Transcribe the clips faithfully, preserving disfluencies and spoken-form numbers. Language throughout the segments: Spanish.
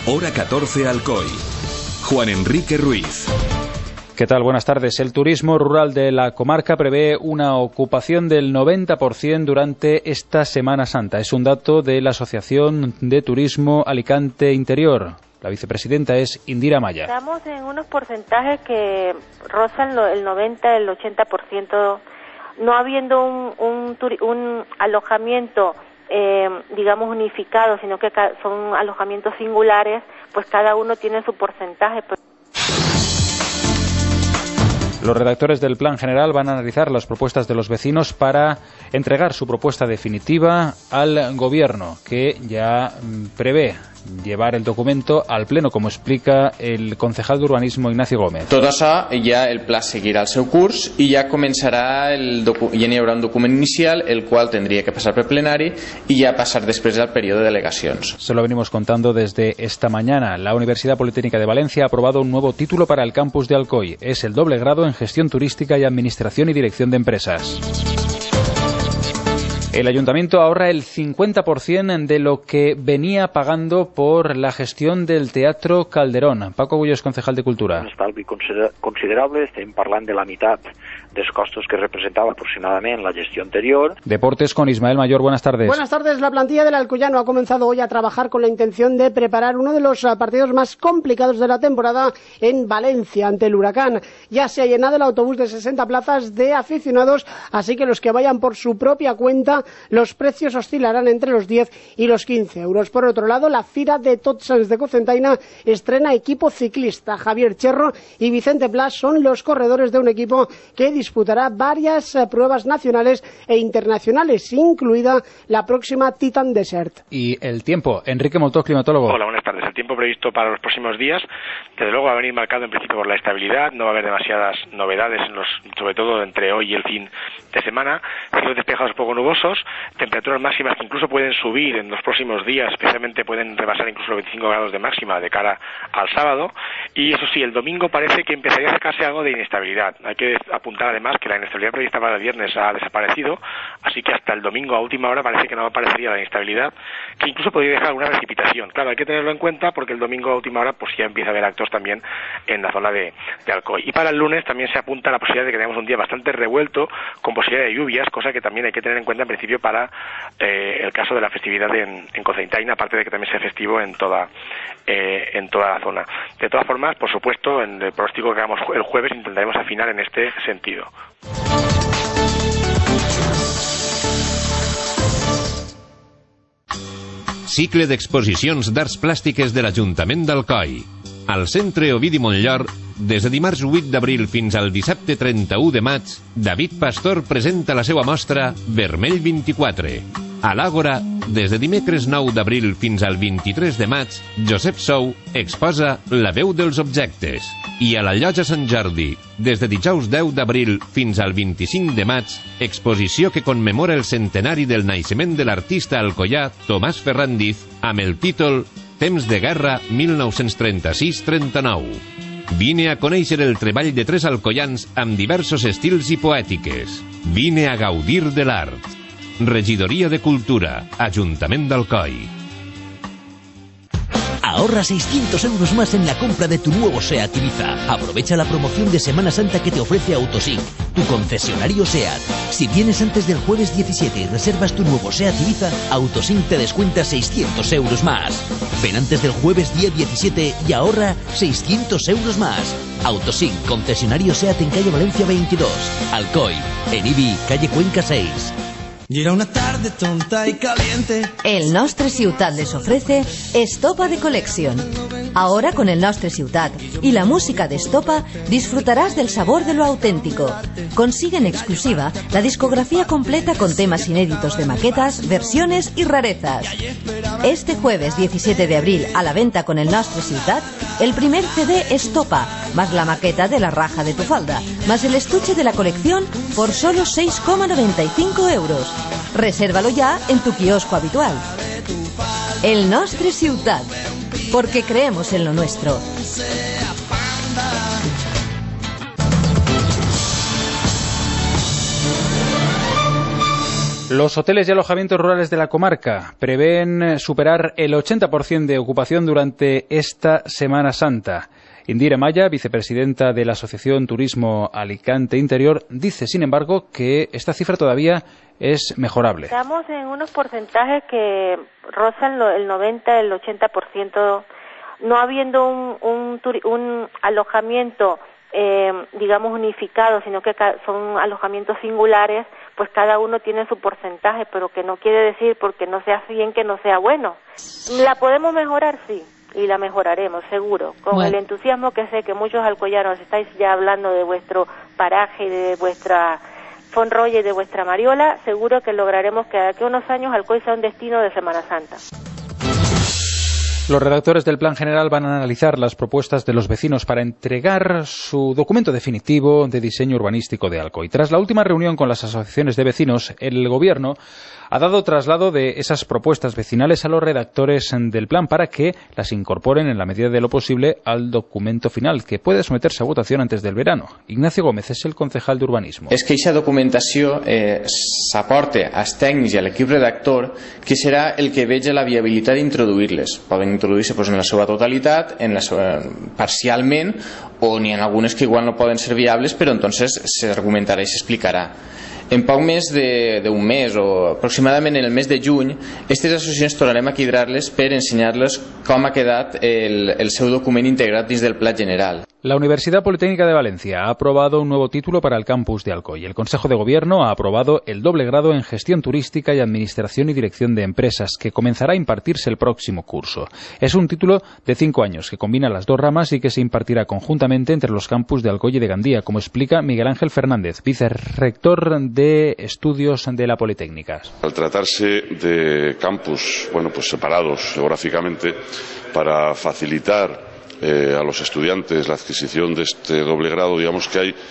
Hora catorce Alcoy. Juan Enrique Ruiz. ¿Qué tal? Buenas tardes. El turismo rural de la comarca prevé una ocupación del noventa por ciento durante esta Semana Santa. Es un dato de la Asociación de Turismo Alicante Interior. La vicepresidenta es Indira Maya. Estamos en unos porcentajes que rozan el noventa, el ochenta por ciento, no habiendo un, un, un alojamiento, eh, digamos, unificado, sino que son alojamientos singulares, pues cada uno tiene su porcentaje. Los redactores del Plan General van a analizar las propuestas de los vecinos para entregar su propuesta definitiva al Gobierno, que ya prevé llevar el documento al Pleno, como explica el concejal de Urbanismo Ignacio Gómez. Tot això, ja el pla seguirà el seu curs i ja començarà, el docu ja n'hi haurà un document inicial, el qual tendria que passar per plenari i ja passar després al període de delegacions. Se lo venimos contando desde esta mañana. La Universidad Politécnica de Valencia ha aprobado un nuevo título para el campus de Alcoy. Es el doble grado en Gestión Turística y Administración y Dirección de Empresas. El Ayuntamiento ahorra el cincuenta por ciento de lo que venía pagando por la gestión del Teatro Calderón. Paco Agullo es concejal de Cultura. Un estalvi considerable, estem parlant de la meitat dels costos que representaba aproximadamente la gestión anterior. Deportes con Ismael Mayor, buenas tardes. Buenas tardes. La plantilla del Alcoyano ha comenzado hoy a trabajar con la intención de preparar uno de los partidos más complicados de la temporada en Valencia, ante el Huracán. Ya se ha llenado el autobús de sesenta plazas de aficionados, así que los que vayan por su propia cuenta, los precios oscilarán entre los diez y los quince euros. Por otro lado, la Fira de Tots Sants de Cocentaina estrena equipo ciclista. Javier Cherro y Vicente Plas son los corredores de un equipo que disputará varias eh, pruebas nacionales e internacionales, incluida la próxima Titan Desert. Y el tiempo. Enrique Moltó, climatólogo. Hola, buenas tardes. El tiempo previsto para los próximos días, desde luego, va a venir marcado en principio por la estabilidad. No va a haber demasiadas novedades, en los, sobre todo entre hoy y el fin de semana. Cielos despejados poco nubosos, temperaturas máximas que incluso pueden subir en los próximos días, especialmente pueden rebasar incluso los veinticinco grados de máxima de cara al sábado. Y eso sí, el domingo parece que empezaría a acercarse algo de inestabilidad. Hay que apuntar además que la inestabilidad prevista para el viernes ha desaparecido, así que hasta el domingo a última hora parece que no aparecería la inestabilidad, que incluso podría dejar alguna precipitación. Claro, hay que tenerlo en cuenta porque el domingo a última hora pues ya empieza a haber actos también en la zona de, de Alcoy. Y para el lunes también se apunta la posibilidad de que tengamos un día bastante revuelto, con posibilidad de lluvias, cosa que también hay que tener en cuenta en principio para eh, el caso de la festividad en, en Cocentaina, aparte de que también sea festivo en toda eh, en toda la zona. De todas formas, por supuesto, en el pronóstico que hagamos el jueves intentaremos afinar en este sentido. Cicle d'exposicions d'arts plàstiques de l'Ajuntament d'Alcoi. Al Centre Ovidi Montllor, des de dimarts vuit d'abril fins al dissabte trenta-u de maig, David Pastor presenta la seva mostra Vermell vint-i-quatre. A l'Àgora, des de dimecres nou d'abril fins al vint-i-tres de maig, Josep Sou exposa La veu dels objectes. I a la Llotja Sant Jordi, des de dijous deu d'abril fins al vint-i-cinc de maig, exposició que commemora el centenari del naixement de l'artista alcoià Tomàs Ferrandiz amb el títol Temps de guerra mil nou-cents trenta-sis trenta-nou. Vine a conèixer el treball de tres alcoians amb diversos estils i poètiques. Vine a gaudir de l'art. Regidoria de Cultura, Ayuntament d'Alcoi. Ahorra seiscientos euros más en la compra de tu nuevo SEAT Ibiza. Aprovecha la promoción de Semana Santa que te ofrece Autosync, tu concesionario SEAT. Si vienes antes del jueves diecisiete y reservas tu nuevo SEAT Ibiza, Autosync te descuenta seiscientos euros más. Ven antes del jueves día diecisiete y ahorra seiscientos euros más. Autosync, concesionario SEAT en calle Valencia veintidós. Alcoy, en Ibi, calle Cuenca seis. Y era una tarde tonta y caliente. El Nostre Ciutat les ofrece Estopa de Collection. Ahora con el Nostre Ciutat y la música de Estopa disfrutarás del sabor de lo auténtico. Consigue en exclusiva la discografía completa con temas inéditos de maquetas, versiones y rarezas. Este jueves diecisiete de abril a la venta con el Nostre Ciutat el primer C D Estopa, más la maqueta de la raja de tu falda, más el estuche de la colección por solo seis coma noventa y cinco euros. Resérvalo ya en tu kiosco habitual. El Nostre Ciutat, porque creemos en lo nuestro. Los hoteles y alojamientos rurales de la comarca prevén superar el ochenta por ciento de ocupación durante esta Semana Santa. Indira Maya, vicepresidenta de la Asociación Turismo Alicante Interior, dice, sin embargo, que esta cifra todavía es mejorable. Estamos en unos porcentajes que rozan el noventa, el ochenta por ciento, no habiendo un, un, un alojamiento, eh, digamos, unificado, sino que son alojamientos singulares, pues cada uno tiene su porcentaje, pero que no quiere decir porque no sea bien que no sea bueno. ¿La podemos mejorar? Sí. Y la mejoraremos, seguro, con bueno. el entusiasmo que sé que muchos alcoyanos estáis ya hablando de vuestro paraje, de vuestra Fonroya y de vuestra Mariola, seguro que lograremos que de aquí a unos años Alcoy sea un destino de Semana Santa. Los redactores del Plan General van a analizar las propuestas de los vecinos para entregar su documento definitivo de diseño urbanístico de Alcoy. Tras la última reunión con las asociaciones de vecinos, el Gobierno ha dado traslado de esas propuestas vecinales a los redactores del plan para que las incorporen en la medida de lo posible al documento final, que puede someterse a votación antes del verano. Ignacio Gómez és el concejal d'Urbanisme. És que aquesta documentació eh, s'aporta als tècnics i a l'equip redactor, que serà el que veja la viabilitat d'introduir-les. Poden introduir-se pues, en la seva totalitat, en la seva, parcialment, o n'hi ha algunes que igual no poden ser viables, però entonces s'argumentarà i s'explicarà. En poc més d'un mes o aproximadament en el mes de juny, aquestes associacions tornarem a quadrar-les per ensenyar-les com ha quedat el, el seu document integrat dins del Pla General. La Universidad Politécnica de Valencia ha aprobado un nuevo título para el campus de Alcoy. El Consejo de Gobierno ha aprobado el doble grado en Gestión Turística y Administración y Dirección de Empresas, que comenzará a impartirse el próximo curso. Es un título de cinco años que combina las dos ramas y que se impartirá conjuntamente entre los campus de Alcoy y de Gandía, como explica Miguel Ángel Fernández, vicerrector de Estudios de la Politécnica. Al tratarse de campus, bueno, pues separados geográficamente, para facilitar Eh, a los estudiantes la adquisición de este doble grado, digamos que hay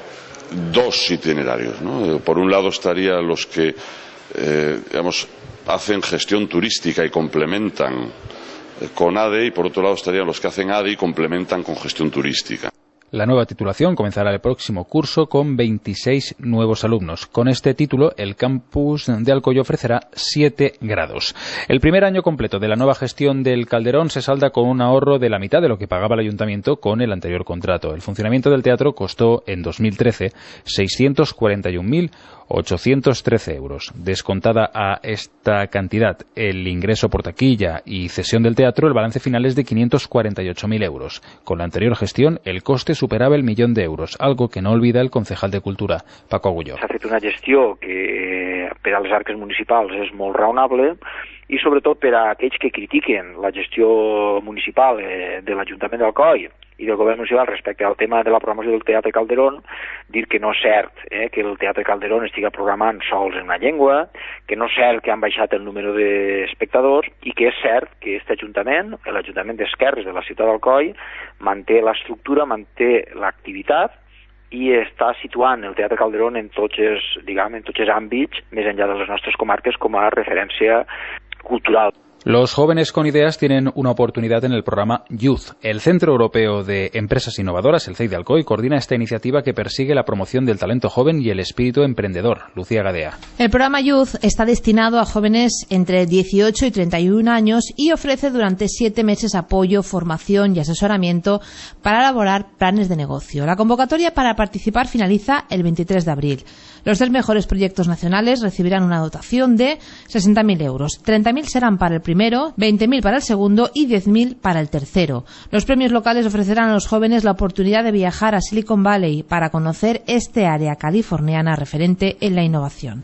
dos itinerarios, ¿no? Por un lado estarían los que eh, digamos, hacen gestión turística y complementan eh, con A D E, y por otro lado estarían los que hacen A D E y complementan con gestión turística. La nueva titulación comenzará el próximo curso con veintiséis nuevos alumnos. Con este título, el campus de Alcoy ofrecerá siete grados. El primer año completo de la nueva gestión del Calderón se salda con un ahorro de la mitad de lo que pagaba el ayuntamiento con el anterior contrato. El funcionamiento del teatro costó en dos mil trece seiscientos cuarenta y un mil ochocientos trece euros. Descontada a esta cantidad el ingreso por taquilla y cesión del teatro, el balance final es de quinientos cuarenta y ocho mil euros. Con la anterior gestión, el coste superava el millón d'euros, algo que no olvida el concejal de Cultura, Paco Agulló. S'ha fet una gestió que per a les arques municipals és molt raonable, i sobretot per a aquells que critiquen la gestió municipal de l'Ajuntament d'Alcoi i del govern municipal respecte al tema de la programació del Teatre Calderón, dir que no és cert eh, que el Teatre Calderón estigui programant sols en una llengua, que no és cert que han baixat el número d'espectadors, i que és cert que aquest Ajuntament, l'Ajuntament d'Esquerres de la ciutat d'Alcoi, manté l'estructura, manté l'activitat, i està situant el Teatre Calderón en tots els, diguem, en tots els àmbits, més enllà de les nostres comarques, com a referència cultural. Los jóvenes con ideas tienen una oportunidad en el programa Youth. El Centro Europeo de Empresas Innovadoras, el C E I de Alcoy, coordina esta iniciativa que persigue la promoción del talento joven y el espíritu emprendedor. Lucía Gadea. El programa Youth está destinado a jóvenes entre dieciocho y treinta y un años y ofrece durante siete meses apoyo, formación y asesoramiento para elaborar planes de negocio. La convocatoria para participar finaliza el veintitrés de abril. Los tres mejores proyectos nacionales recibirán una dotación de sesenta mil euros. treinta mil serán para el primero, veinte mil para el segundo y diez mil para el tercero. Los premios locales ofrecerán a los jóvenes la oportunidad de viajar a Silicon Valley para conocer este área californiana referente en la innovación.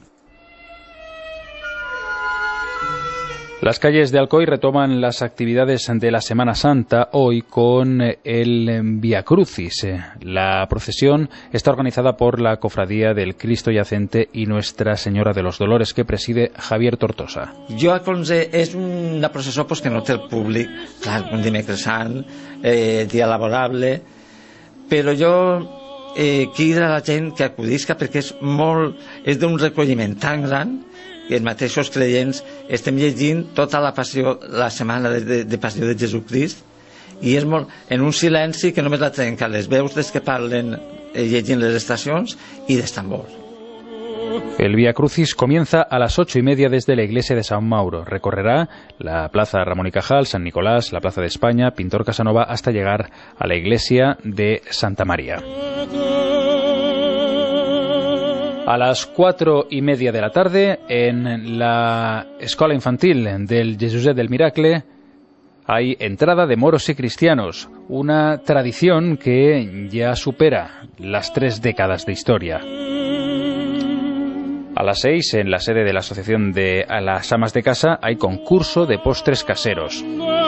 Las calles de Alcoy retoman las actividades de la Semana Santa hoy con el Vía Crucis. La procesión está organizada por la Cofradía del Cristo Yacente y Nuestra Senyora de los Dolores, que preside Javier Tortosa. Jo aconse, és una processó pues, que no té el públic, clar, un dimecres sant, eh, dia laborable, però jo eh, crida a la gent que acudisca perquè és molt, és d'un recolliment tan gran que els mateixos creients estem llegint tota la passió, la setmana de, de, de passió de Jesucrist, i és molt, en un silenci que només la trenca les veus des que parlen eh, llegint les estacions i dels tambors. El Vía Crucis comienza a las ocho y media desde la iglesia de San Mauro. Recorrerá la plaza Ramón y Cajal, San Nicolás, la plaza de España, Pintor Casanova, hasta llegar a la iglesia de Santa María. A las cuatro y media de la tarde, en la escuela infantil del Jesuset del Miracle, hay entrada de moros y cristianos, una tradición que ya supera las tres décadas de historia. A las seis, en la sede de la Asociación de las Amas de Casa, hay concurso de postres caseros.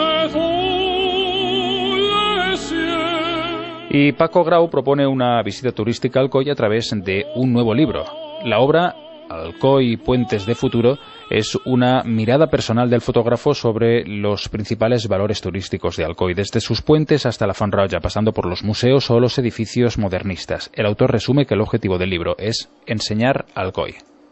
Y Paco Grau propone una visita turística a Alcoy a través de un nuevo libro. La obra, Alcoy Puentes de Futuro, es una mirada personal del fotógrafo sobre los principales valores turísticos de Alcoy, desde sus puentes hasta la Font Roja, pasando por los museos o los edificios modernistas. El autor resume que el objetivo del libro es enseñar Alcoy.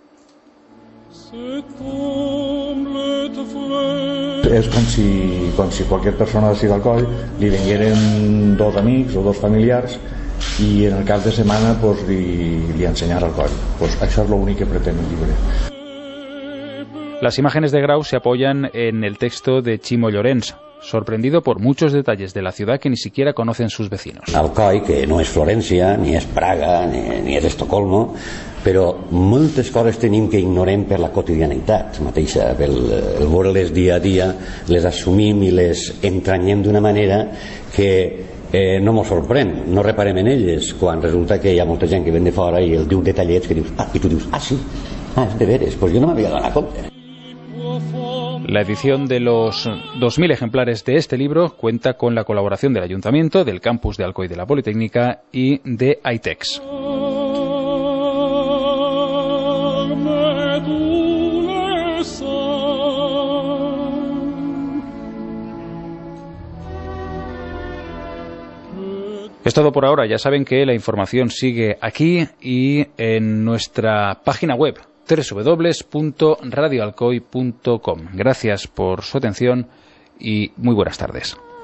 És com si, com si qualsevol persona d'ací d'Alcoi li vingueren dos amics o dos familiars i en el cap de setmana pues, li, li ensenyar Alcoi. Pues això és l'únic que pretén el llibre. Las imágenes de Grau se apoyan en el texto de Chimo Llorens, sorprendido por muchos detalles de la ciudad que ni siquiera conocen sus vecinos. Alcoi, que no és Florència, ni és Praga, ni, ni és Estocolmo, però moltes coses tenim que ignorem per la quotidianitat mateixa, pel el veure-les dia a dia, les assumim i les entranyem d'una manera que eh, no mos sorprèn, no reparem en elles, quan resulta que hi ha molta gent que ven de fora i el diu detallets que dius, ah, i tu dius, ah, sí, ah, és de veres, pues jo no m'havia donat compte. La edición de los dos mil ejemplares de este libro cuenta con la colaboración del Ayuntamiento, del Campus de Alcoy de la Politécnica y de Aitex. Es todo por ahora. Ya saben que la información sigue aquí y en nuestra página web doble u doble u doble u punto radio alcoy punto com. Gracias por su atención y muy buenas tardes.